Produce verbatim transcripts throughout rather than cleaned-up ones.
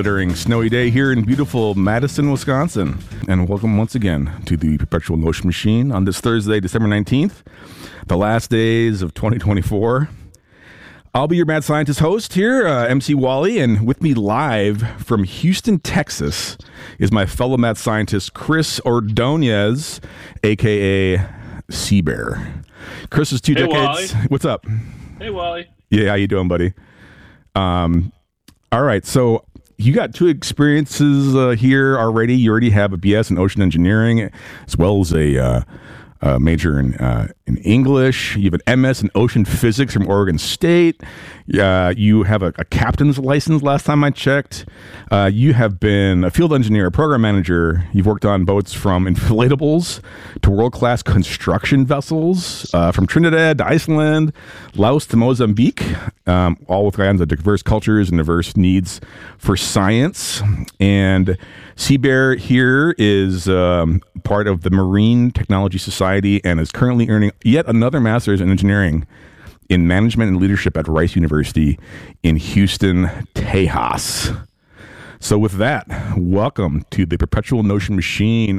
glittering snowy day here in beautiful Madison, Wisconsin. And welcome once again to the Perpetual Notion Machine on this Thursday, December nineteenth, the last days of twenty twenty-four. I'll be your mad scientist host here, uh, M C Wally, and with me live from Houston, Texas, is my fellow mad scientist, Chris Ordonez, a k a. Sea Bear. Chris is two hey, decades. Wally. What's up? Hey, Wally. Yeah, how you doing, buddy? Um, all right, so you got two experiences uh, here already. You already have a B S in ocean engineering, as well as a uh, uh, major in uh, in English. You have an M S in ocean physics from Oregon State. Uh, you have a, a captain's license last time I checked. Uh, you have been a field engineer, a program manager. You've worked on boats from inflatables to world-class construction vessels, uh, from Trinidad to Iceland, Laos to Mozambique, um, all with kinds of diverse cultures and diverse needs for science. And Sea Bear here is um, part of the Marine Technology Society and is currently earning yet another master's in engineering in management and leadership at Rice University in Houston, Tejas. So with that, welcome to the Perpetual Notion Machine,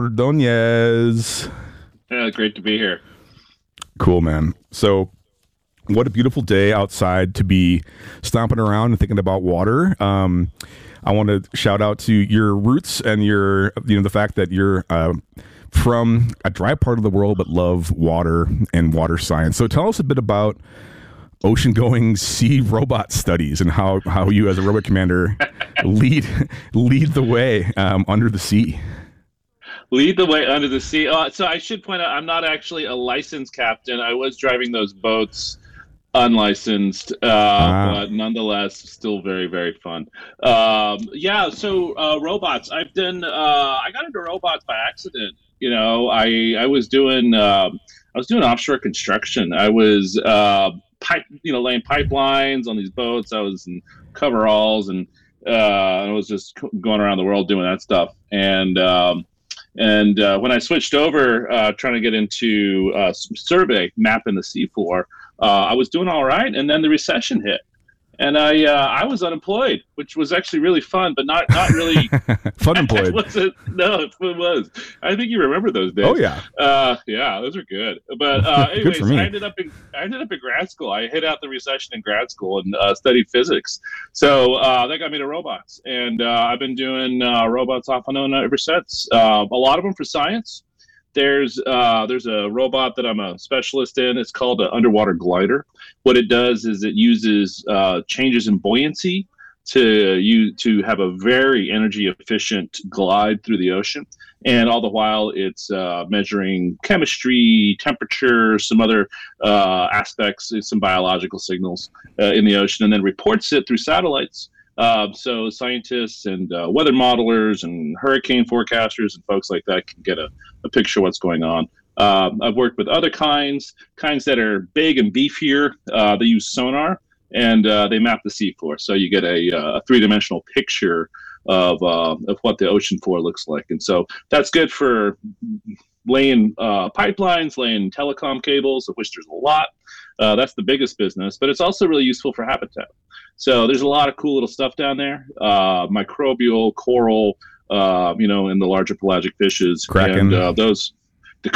Ordonez. Yeah, great to be here. Cool, man. So what a beautiful day outside to be stomping around and thinking about water. Um, I want to shout out to your roots and your, you know, the fact that you're uh, from a dry part of the world but love water and water science. So tell us a bit about ocean-going sea robot studies and how, how you as a robot commander lead lead the way um, under the sea. Lead the way under the sea. Uh, so I should point out, I'm not actually a licensed captain. I was driving those boats unlicensed, uh, ah. but nonetheless, still very, very fun. Um, yeah, so uh, robots. I've done, uh, I got into robots by accident. You know, I I was doing uh, I was doing offshore construction. I was uh, pipe, you know, laying pipelines on these boats. I was in coveralls, and uh, I was just going around the world doing that stuff. And um, and uh, when I switched over, uh, trying to get into uh, survey, mapping the seafloor, uh, I was doing all right. And then the recession hit. And I uh, I was unemployed, which was actually really fun, but not not really fun employed. No, it was. I think you remember those days. Oh yeah, uh, yeah, those are good. But uh, anyways, I ended up in I ended up in grad school. I hit out the recession in grad school and uh, studied physics. So uh, that got me to robots, and uh, I've been doing uh, robots off and on ever since. Uh, a lot of them for science. There's uh, there's a robot that I'm a specialist in. It's called an underwater glider. What it does is it uses uh, changes in buoyancy to you to have a very energy efficient glide through the ocean, and all the while it's uh, measuring chemistry, temperature, some other uh, aspects, some biological signals uh, in the ocean, and then reports it through satellites. Uh, so scientists and uh, weather modelers and hurricane forecasters and folks like that can get a, a picture of what's going on. Um, I've worked with other kinds, kinds that are big and beefier. Uh, they use sonar, and uh, they map the seafloor. So you get a, a three-dimensional picture of uh, of what the ocean floor looks like. And so that's good for laying uh, pipelines, laying telecom cables, of which there's a lot. Uh, that's the biggest business, but it's also really useful for habitat. So there's a lot of cool little stuff down there, uh, microbial, coral, uh, you know, and the larger pelagic fishes. Kraken. And uh, those, the,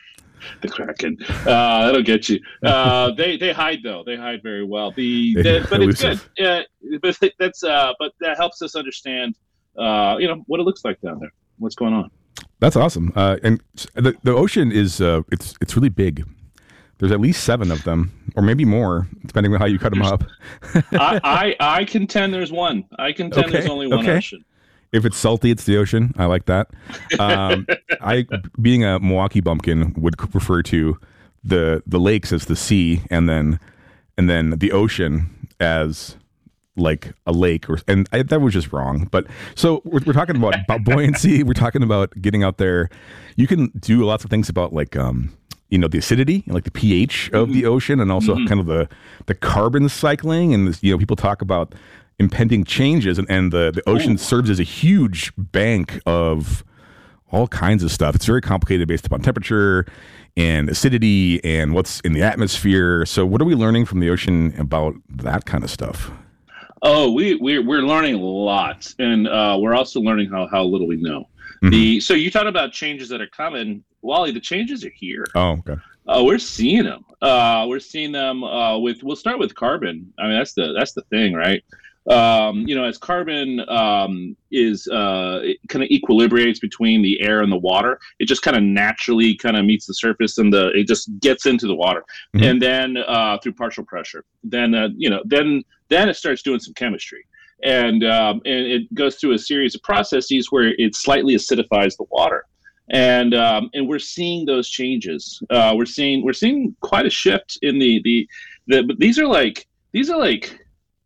the Kraken, uh, that'll get you. Uh, they they hide though. They hide very well. The, the but it's good. Yeah, but that's uh, but that helps us understand, uh, you know, what it looks like down there. What's going on? That's awesome. Uh, and the the ocean is uh, it's it's really big. There's at least seven of them, or maybe more, depending on how you cut them up. I, I I contend there's one. I contend okay, there's only one okay. ocean. If it's salty, it's the ocean. I like that. Um, I, being a Milwaukee bumpkin, would refer to the the lakes as the sea, and then and then the ocean as like a lake, or and I, that was just wrong. But so we're, we're talking about, about buoyancy. We're talking about getting out there. You can do lots of things about like um, you know, the acidity, like the pH of the ocean, and also mm-hmm. kind of the the carbon cycling. And you know, people talk about impending changes, and, and the, the ocean Ooh. serves as a huge bank of all kinds of stuff. It's very complicated based upon temperature and acidity and what's in the atmosphere. So what are we learning from the ocean about that kind of stuff? Oh, we we're we're learning a lot, and uh, we're also learning how, how little we know. Mm-hmm. The so you talk about changes that are coming, Wally. The changes are here. Oh, okay. Uh, we're seeing them. Uh, we're seeing them uh, with. We'll start with carbon. I mean, that's the that's the thing, right? Um, you know, as carbon um, is uh, kind of equilibrates between the air and the water, it just kind of naturally kind of meets the surface, and the it just gets into the water, mm-hmm. and then uh, through partial pressure, then uh, you know, then then it starts doing some chemistry, and um, and it goes through a series of processes where it slightly acidifies the water. And um, and we're seeing those changes. Uh, we're seeing we're seeing quite a shift in the the the. But these are like these are like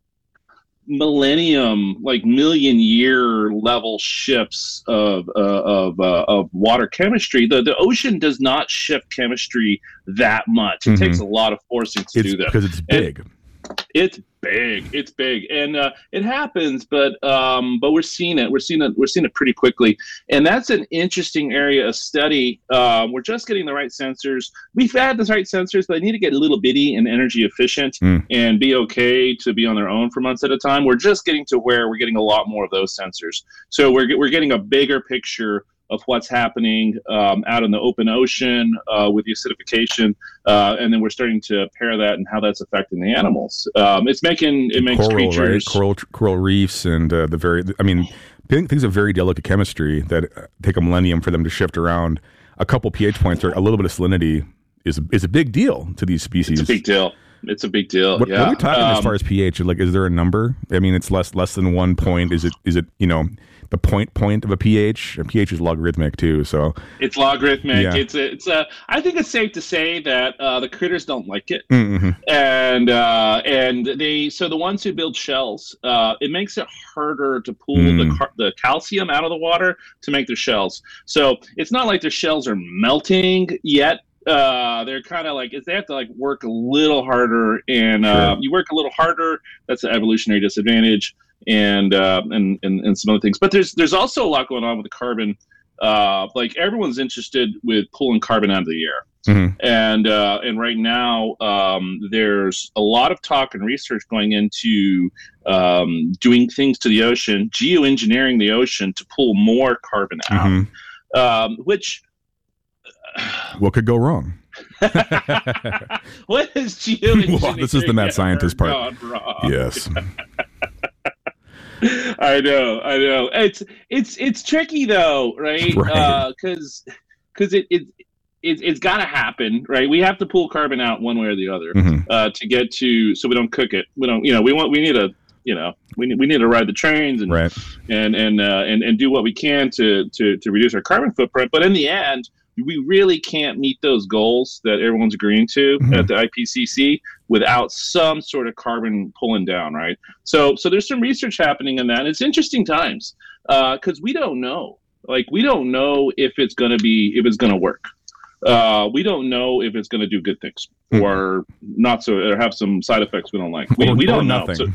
millennium, like million year level shifts of uh, of uh, of water chemistry. The the ocean does not shift chemistry that much. It mm-hmm. takes a lot of forcing to it's do that because it's big. And, It's big. It's big, and uh, it happens. But um, but we're seeing it. We're seeing it. We're seeing it pretty quickly, and that's an interesting area of study. Uh, we're just getting the right sensors. We've had the right sensors, but they need to get a little bitty and energy efficient, mm. and be okay to be on their own for months at a time. We're just getting to where we're getting a lot more of those sensors. So we're we're getting a bigger picture of what's happening um, out in the open ocean uh, with the acidification, uh, and then we're starting to pair that and how that's affecting the animals. Um, it's making it makes coral, creatures right? coral coral reefs and uh, the very. I mean, things of very delicate chemistry that take a millennium for them to shift around. A couple pH points or a little bit of salinity is is a big deal to these species. It's a big deal. It's a big deal. What, yeah. what are we talking um, as far as pH? Like, is there a number? I mean, it's less less than one point. Is it is it you know? The point point of a pH. A pH is logarithmic too, so it's logarithmic. Yeah. It's a, it's a. I think it's safe to say that uh, the critters don't like it, mm-hmm. and uh, and they so the ones who build shells, uh, it makes it harder to pull mm. the car- the calcium out of the water to make their shells. So it's not like their shells are melting yet. Uh, they're kind of like they have to like work a little harder, and uh, sure. you work a little harder. That's an evolutionary disadvantage. And, uh, and and and some other things, but there's there's also a lot going on with the carbon. Uh, like everyone's interested with pulling carbon out of the air, mm-hmm. and uh, and right now um, there's a lot of talk and research going into um, doing things to the ocean, geoengineering the ocean to pull more carbon out, mm-hmm. um, which what could go wrong? What is geoengineering? Well, this is the mad scientist part. Yes. I know, I know. It's it's it's tricky though, right? Right. Because uh, because it it. It, it's got to happen, right? We have to pull carbon out one way or the other mm-hmm. uh, to get to, so we don't cook it. We don't, you know, we want, we need to, you know, we need, we need to ride the trains and right. and and uh, and and do what we can to to to reduce our carbon footprint. But in the end, we really can't meet those goals that everyone's agreeing to mm-hmm. at the I P C C without some sort of carbon pulling down, right? So so there's some research happening in that. It's interesting times because uh, we don't know, like we don't know if it's going to be if it's going to work. Uh, we don't know if it's going to do good things mm-hmm. or not, so or have some side effects we don't like. We, or, we don't know. know. So,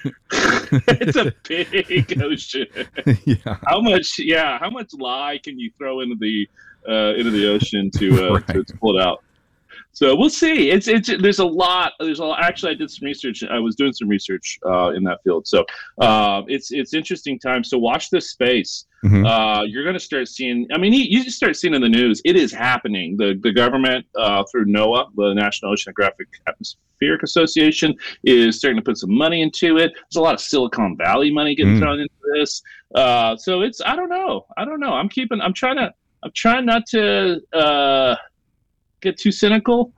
it's a big ocean. Yeah. How much? Yeah. How much lye can you throw into the uh, into the ocean to, uh, right. to to pull it out? So we'll see. It's it's there's a lot. There's a lot. Actually, I did some research. I was doing some research uh, in that field. So uh, it's it's interesting times. So watch this space. Mm-hmm. Uh, you're going to start seeing. I mean, you, you just start seeing in the news. It is happening. The the government uh, through NOAA, the National Oceanographic Atmospheric Association, is starting to put some money into it. There's a lot of Silicon Valley money getting mm. thrown into this. Uh, so it's I don't know. I don't know. I'm keeping. I'm trying to. I'm trying not to. Uh, get too cynical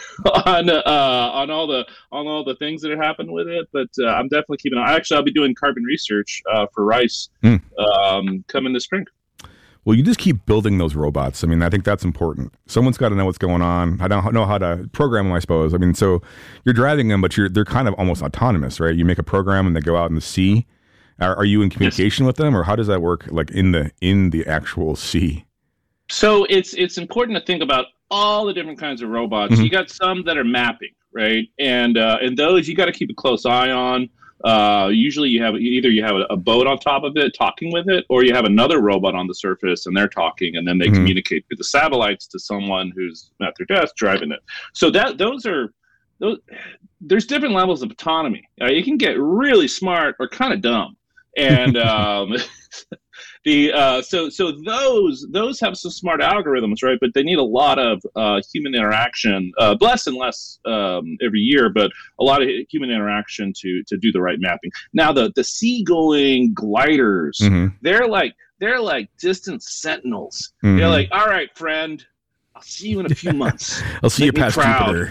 on uh, on all the on all the things that are happening with it, but uh, I'm definitely keeping an eye. Actually, I'll be doing carbon research uh, for rice mm. um, coming this spring. Well, you just keep building those robots. I mean, I think that's important. Someone's got to know what's going on. I don't know how to program them, I suppose. I mean, so you're driving them, but you're they're kind of almost autonomous, right? You make a program and they go out in the sea. Are, are you in communication yes. with them, or how does that work? Like in the in the actual sea? So it's it's important to think about all the different kinds of robots. Mm-hmm. You got some that are mapping, right? And uh, and those you got to keep a close eye on. Uh, usually you have either you have a, a boat on top of it talking with it, or you have another robot on the surface and they're talking, and then they mm-hmm. communicate through the satellites to someone who's at their desk driving it. So that those are those, there's different levels of autonomy. Uh, you can get really smart or kind of dumb, and um, the uh, so so those those have some smart algorithms, right? But they need a lot of uh, human interaction, uh, less and less um, every year, but a lot of human interaction to to do the right mapping. Now the the seagoing gliders, mm-hmm. they're like they're like distant sentinels. Mm-hmm. They're like, all right, friend, I'll see you in a few months. I'll see Make you past Jupiter.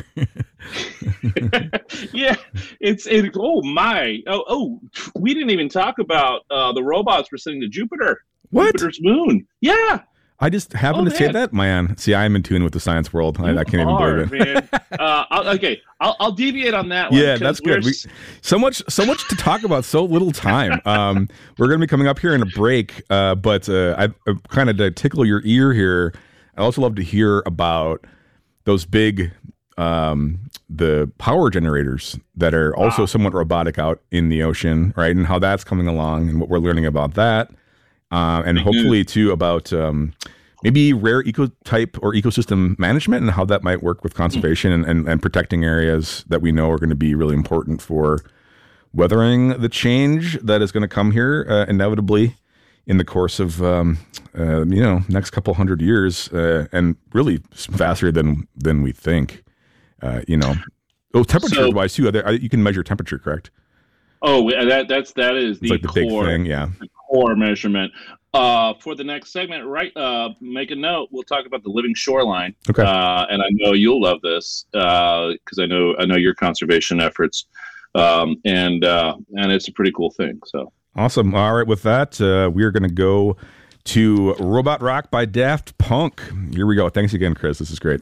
Yeah, it's it. Oh my! Oh oh, we didn't even talk about uh, the robots we're sending to Jupiter. What? Jupiter's moon. Yeah. I just happened oh, to man. say that, man. See, I'm in tune with the science world. I, I can't even are, believe it. Man. uh, I'll, okay, I'll, I'll deviate on that one. Yeah, that's good. We, so much, so much to talk about. So little time. Um, we're going to be coming up here in a break, uh, but uh, I, I kind of to tickle your ear here. I also love to hear about those big, um, the power generators that are also wow. somewhat robotic out in the ocean, right? And how that's coming along and what we're learning about that. Uh, and hopefully too about um, maybe rare ecotype or ecosystem management and how that might work with conservation and, and, and protecting areas that we know are going to be really important for weathering the change that is going to come here uh, inevitably in the course of um, uh, you know next couple hundred years uh, and really faster than than we think. Uh, you know, oh, temperature so, wise too. There, you can measure temperature, correct? Oh, that that's that is the, like the core, big thing, yeah. The core measurement. Uh, for the next segment, right? Uh, make a note. We'll talk about the living shoreline. Okay. Uh, and I know you'll love this because uh, I know I know your conservation efforts, um, and uh, and it's a pretty cool thing. So awesome. All right, with that, uh, we are going to go to Robot Rock by Daft Punk. Here we go. Thanks again, Chris. This is great.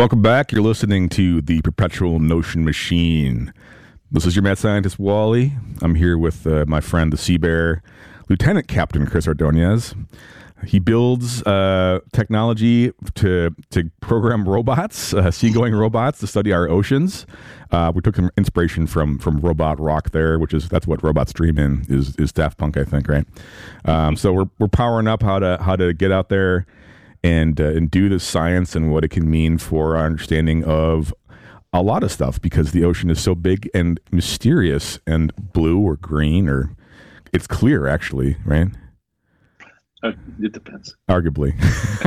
Welcome back. You're listening to the Perpetual Notion Machine. This is your mad scientist, Wally. I'm here with uh, my friend, the Sea Bear, Lieutenant Captain Chris Ordonez. He builds uh, technology to to program robots, uh, seagoing robots to study our oceans. Uh, we took some inspiration from from Robot Rock there, which is that's what robots dream in is is Daft Punk, I think, right? Um, so we're we're powering up how to how to get out there and uh, and do the science and what it can mean for our understanding of a lot of stuff, because the ocean is so big and mysterious and blue or green, or it's clear actually, right? Uh, it depends. Arguably.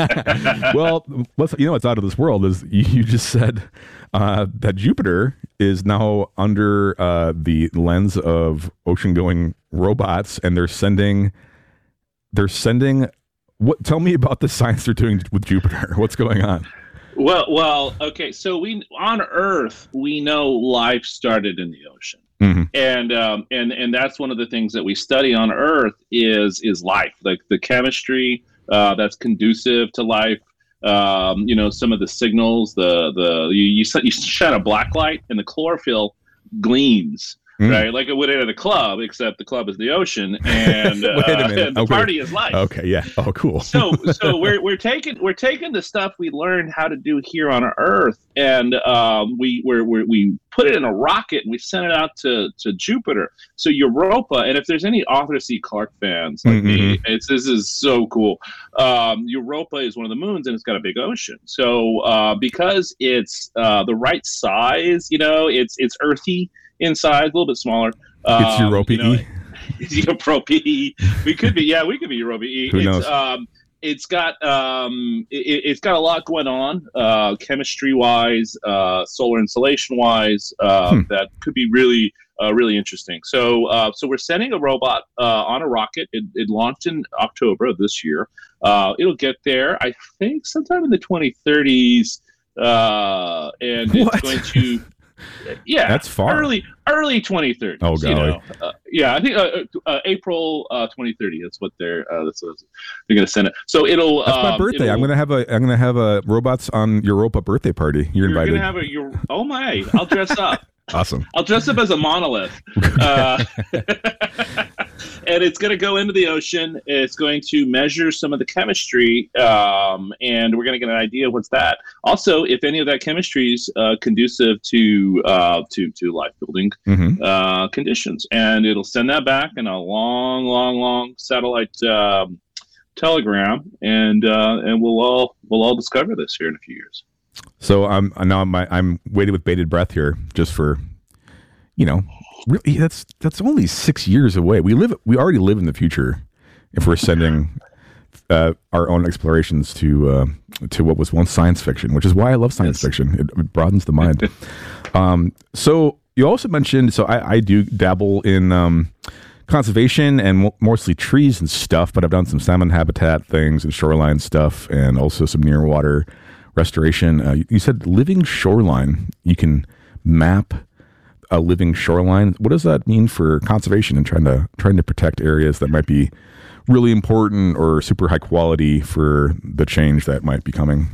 Well, what's, you know what's out of this world is you, you just said uh, that Jupiter is now under uh, the lens of ocean-going robots, and they're sending, they're sending, what? Tell me about the science they're doing with Jupiter. What's going on? Well, well, okay. So we on Earth, we know life started in the ocean. Mm-hmm. And um, and and that's one of the things that we study on Earth is is life, like the chemistry uh, that's conducive to life. Um, you know, some of the signals, the the you you, you shine a black light and the chlorophyll gleams. Mm. Right, like it would at a club, except the club is the ocean, and, uh, and the okay. party is life. Okay, yeah. Oh, cool. so, so we're we're taking we're taking the stuff we learned how to do here on Earth, and um, we we're, we're, we put it in a rocket and we sent it out to, to Jupiter. So Europa, and if there's any Arthur C. Clarke fans like mm-hmm. me, it's this is so cool. Um, Europa is one of the moons, and it's got a big ocean. So uh, because it's uh, the right size, you know, it's it's earthy inside, a little bit smaller. Um, it's Europa you know, E. It's Europa E. We could be, yeah, we could be Europa E. Who it's, knows? Um, it's got um, it, it's got a lot going on, uh, chemistry wise, uh, solar insulation wise. Uh, hmm. That could be really, uh, really interesting. So, uh, so we're sending a robot uh, on a rocket. It, it launched in October of this year. Uh, it'll get there, I think, sometime in the twenty thirties, uh, and what? It's going to. Yeah, that's far. Early, early twenty thirty. Oh, golly. You know? uh, yeah, I think uh, uh, April uh, twenty thirty. That's what they're. Uh, that's what they're going to send it. So it'll. That's my um, birthday. I'm going to have a. I'm going to have a robots on Europa birthday party. You're, you're invited. You're going to have a. You're, oh my! I'll dress up. Awesome. I'll dress up as a monolith. Uh, and it's going to go into the ocean. It's going to measure some of the chemistry, um, and we're going to get an idea of what's that. Also, if any of that chemistry is uh, conducive to uh, to to life building mm-hmm. uh, conditions, and it'll send that back in a long, long, long satellite um, telegram, and uh, and we'll all we'll all discover this here in a few years. So I'm now I'm I'm waiting with bated breath here, just for, you know, really that's that's only six years away. We live we already live in the future if we're sending uh, our own explorations to uh, to what was once science fiction, which is why I love science yes. fiction. It, it broadens the mind. um, so you also mentioned, so I, I do dabble in um, conservation and mostly trees and stuff, but I've done some salmon habitat things and shoreline stuff, and also some near water restoration. Uh, you said living shoreline. You can map a living shoreline. What does that mean for conservation and trying to trying to protect areas that might be really important or super high quality for the change that might be coming?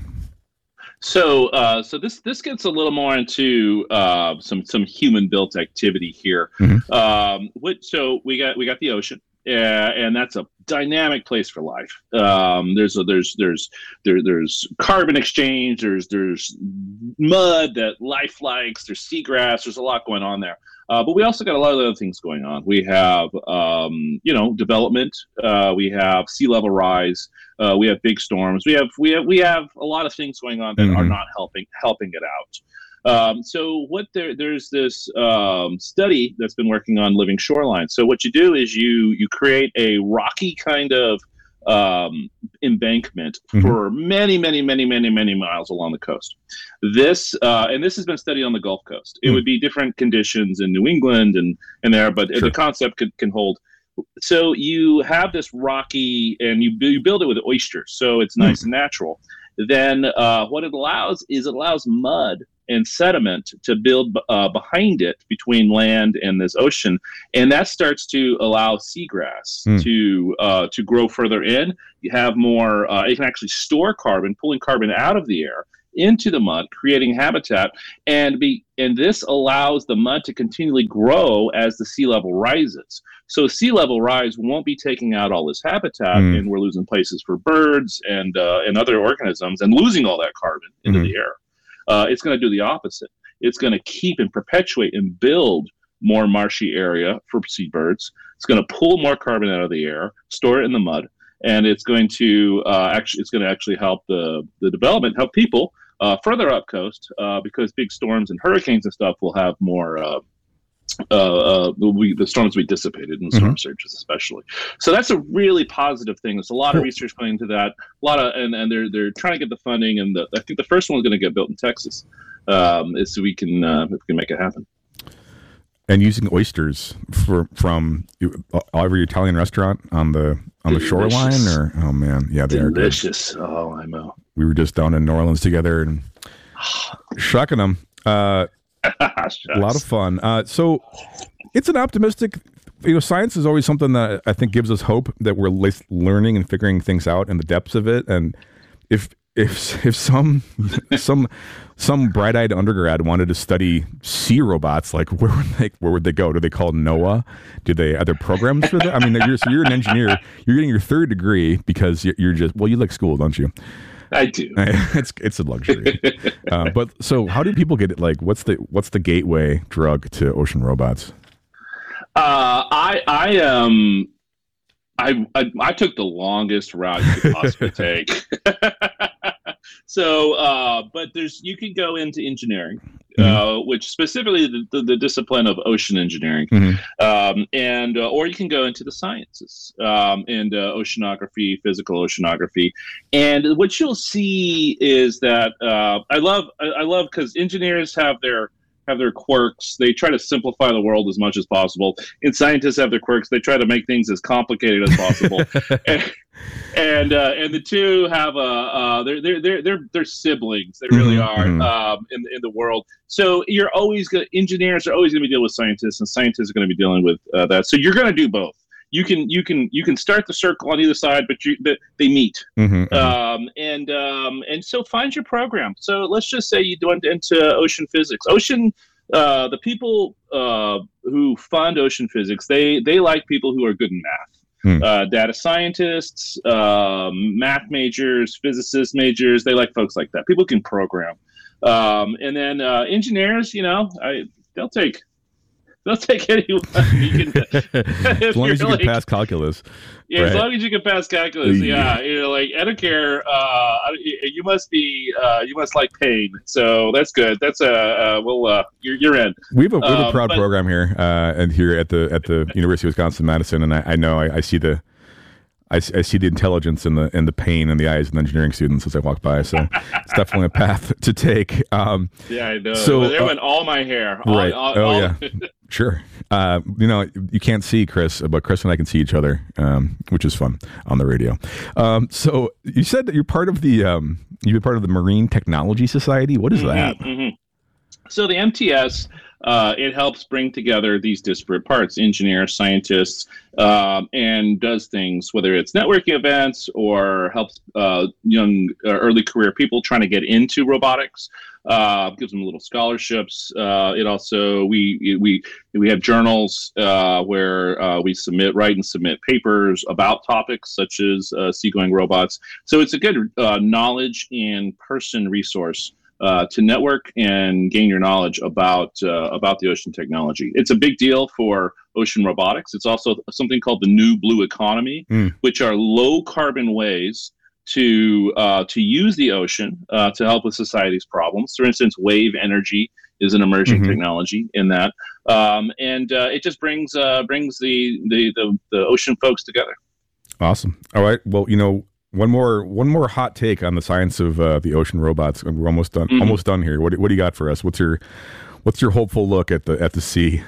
So, uh, so this this gets a little more into uh, some some human built activity here. Mm-hmm. Um, what, so we got we got the ocean. Yeah, and that's a dynamic place for life. Um, there's a, there's there's there, there's carbon exchange. There's there's mud that life likes. There's seagrass. There's a lot going on there. Uh, but we also got a lot of other things going on. We have um, you know development. Uh, we have sea level rise. Uh, we have big storms. We have we have we have a lot of things going on that mm-hmm. are not helping helping it out. Um, so what there, there's this um, study that's been working on living shoreline. So what you do is you you create a rocky kind of um, embankment mm-hmm. for many, many, many, many, many miles along the coast. This uh, and this has been studied on the Gulf Coast. It mm-hmm. would be different conditions in New England and, and there, but sure. the concept could, can hold. So you have this rocky, and you, you build it with oysters, so it's nice mm-hmm. and natural. Then uh, what it allows is it allows mud and sediment to build uh, behind it between land and this ocean, and that starts to allow seagrass mm. to uh, to grow further in. You have more. Uh, it can actually store carbon, pulling carbon out of the air, into the mud, creating habitat, and be and this allows the mud to continually grow as the sea level rises. So sea level rise won't be taking out all this habitat, mm. and we're losing places for birds and uh, and other organisms, and losing all that carbon into mm-hmm. the air. Uh, it's going to do the opposite. It's going to keep and perpetuate and build more marshy area for seabirds. It's going to pull more carbon out of the air, store it in the mud, and it's going to uh, actually it's going to actually help the the development, help people uh, further up coast uh, because big storms and hurricanes and stuff will have more. Uh, uh, uh, we, the storms will be dissipated in storm mm-hmm. surges, especially. So that's a really positive thing. There's a lot of research going into that. A lot of and, and they're they're trying to get the funding, and the, I think the first one's going to get built in Texas, um, is so we can uh, we can make it happen. And using oysters for, from every Italian restaurant on the on Delicious. the shoreline, or oh man, yeah, they Delicious. are good. Oh, I know. We were just down in New Orleans together and shucking them. Uh, a lot of fun. Uh, so it's an optimistic. You know, science is always something that I think gives us hope that we're learning and figuring things out in the depths of it. And if if if some some some bright-eyed undergrad wanted to study sea robots, like where would they where would they go? Do they call NOAA? Do they are there programs for that? I mean, you're so you're an engineer. You're getting your third degree because you're, you're just well, you like school, don't you? I do. It's it's a luxury. uh, but so, how do people get it? Like, what's the what's the gateway drug to ocean robots? Uh, I I um I, I I took the longest route you could possibly take. So, uh, but there's you can go into engineering, mm-hmm. uh, which specifically the, the, the discipline of ocean engineering, mm-hmm. um, and uh, or you can go into the sciences um, and uh, oceanography, physical oceanography, and what you'll see is that uh, I love I, I love because engineers have their have their quirks. They try to simplify the world as much as possible. And scientists have their quirks. They try to make things as complicated as possible. and and, uh, and the two have a uh, they're they're they're they're they're siblings. They really mm-hmm. are um, in in the world. So you're always going engineers are always going to be dealing with scientists, and scientists are going to be dealing with uh, that. So you're going to do both. You can you can you can start the circle on either side, but you but they meet. Mm-hmm, mm-hmm. Um, and um, and so find your program. So let's just say you went into ocean physics. Ocean, uh, the people uh, who fund ocean physics, they they like people who are good in math. Mm. Uh, data scientists, um, math majors, physicist majors. They like folks like that. People can program. Um, and then uh, engineers, you know, I, they'll take. They'll take anyone. You can, as long as you like, can pass calculus. Yeah, right? As long as you can pass calculus. Yeah, you know, like Edacare, uh, you must be, uh, you must like pain. So that's good. That's a uh, uh, well, uh, you're you're in. We have a, we have a proud um, but, program here, uh, and here at the at the University of Wisconsin Madison, and I, I know I, I see the. I, I see the intelligence and the and the pain in the eyes of the engineering students as I walk by. So it's definitely a path to take. Um, yeah, I know. So well, there uh, went all my hair. All, right. All, oh all, yeah. Sure. Uh, you know, you can't see Chris, but Chris and I can see each other, um, which is fun on the radio. Um, so you said that you're part of the um, you're part of the Marine Technology Society. What is mm-hmm, that? Mm-hmm. So the M T S. Uh, it helps bring together these disparate parts, engineers, scientists, um, and does things, whether it's networking events or helps uh, young uh, early career people trying to get into robotics, uh, gives them little scholarships. Uh, it also, we we we have journals uh, where uh, we submit, write and submit papers about topics such as uh, seagoing robots. So it's a good uh, knowledge and person resource Uh, to network and gain your knowledge about uh, about the ocean technology. It's a big deal for ocean robotics. It's also something called the new blue economy, mm. which are low carbon ways to uh, to use the ocean uh, to help with society's problems. For instance, wave energy is an emerging mm-hmm. technology in that, um, and uh, it just brings uh, brings the, the the the ocean folks together. Awesome. All right. Well, you know. One more, one more hot take on the science of uh, the ocean robots. We're almost done. Mm-hmm. Almost done here. What, what do you got for us? What's your, what's your hopeful look at the at the sea?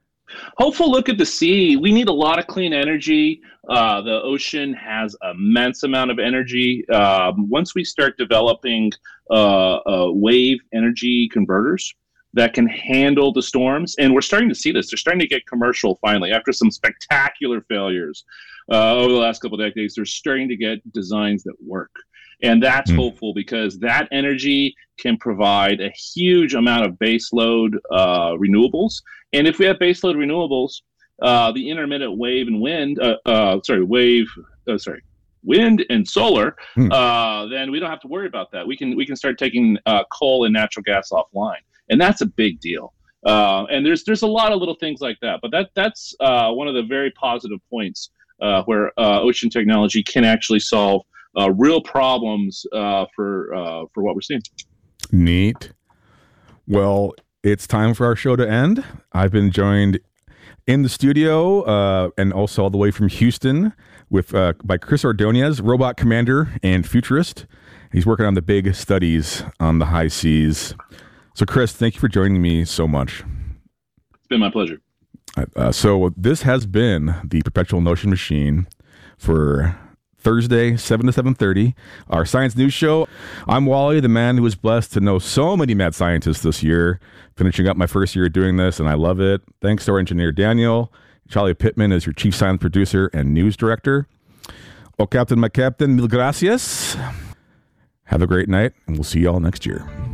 Hopeful look at the sea. We need a lot of clean energy. Uh, the ocean has immense amount of energy. Um, once we start developing uh, uh, wave energy converters that can handle the storms, and we're starting to see this. They're starting to get commercial finally after some spectacular failures. Uh, over the last couple of decades, they're starting to get designs that work. And that's mm. hopeful, because that energy can provide a huge amount of baseload uh, renewables. And if we have baseload renewables, uh, the intermittent wave and wind, uh, uh, sorry, wave, uh, sorry, wind and solar, mm. uh, then we don't have to worry about that. We can we can start taking uh, coal and natural gas offline, and that's a big deal. Uh, and there's there's a lot of little things like that, but that that's uh, one of the very positive points uh, where uh, ocean technology can actually solve uh, real problems uh, for uh, for what we're seeing. Neat. Well, it's time for our show to end. I've been joined in the studio uh, and also all the way from Houston with uh, by Chris Ordonez, robot commander and futurist. He's working on the big studies on the high seas. So, Chris, thank you for joining me so much. It's been my pleasure. Uh, so this has been the Perpetual Notion Machine for Thursday, seven to seven thirty, our science news show. I'm Wally, the man who was blessed to know so many mad scientists this year, finishing up my first year doing this, and I love it. Thanks to our engineer, Daniel. Charlie Pittman is your chief science producer and news director. Oh, Captain, my captain, mil gracias. Have a great night, and we'll see you all next year.